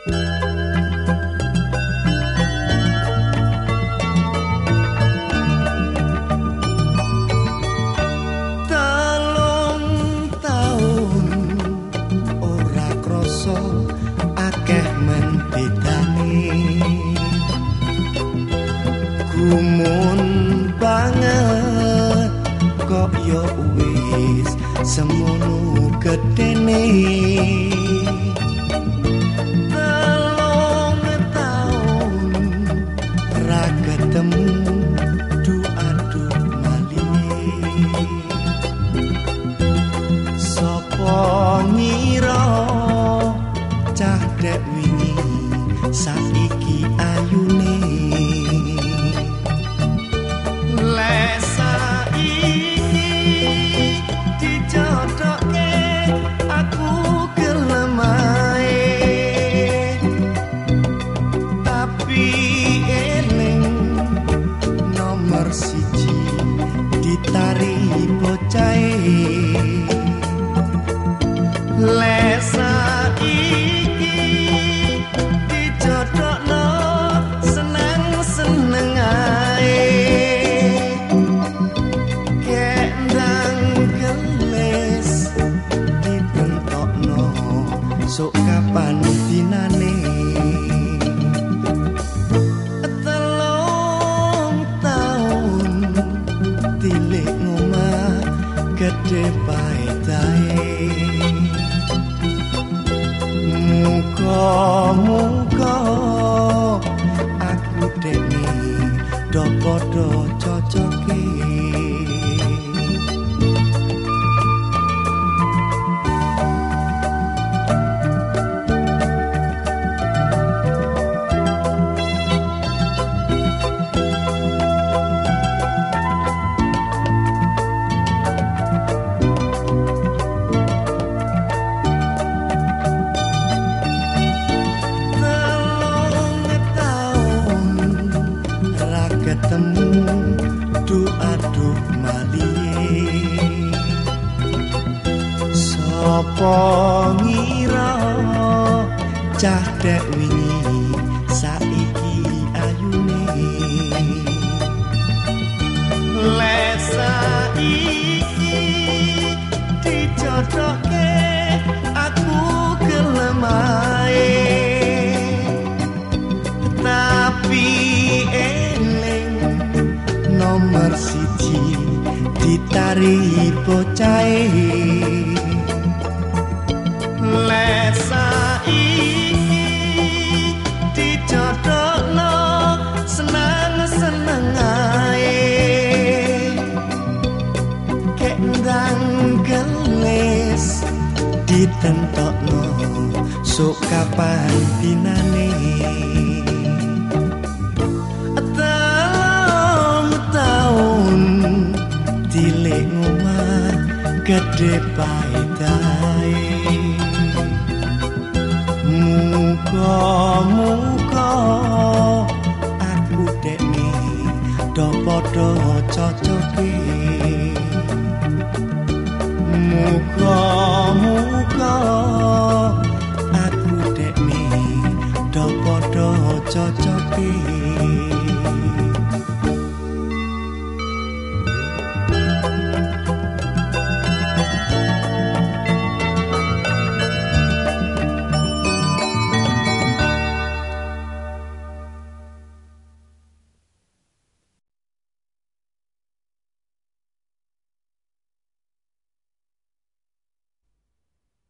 Gumun banget kok yo wis semono gedene telung taun ra ketemu aduh malih sapa ngira cah dek wingi saiki ayune siji ditari bocahe lesa iki dijodhokno seneng-seneng ae kendang geles dibentokno sok kapan dinane gede bae muga-muga aku dene do padha cocoke ketemu aduh malih sapa ngira cah dek wingi saiki ayune lesa iki dijodhoke aku gelem ae tapi nomor siji ditari bocahe lesa iki dijodhokno seneng-seneng ae kendang geles ditentokno sok kapan dinane dilek ngomah gede paedae muga-muga aku dekne do padha cocoke muga-muga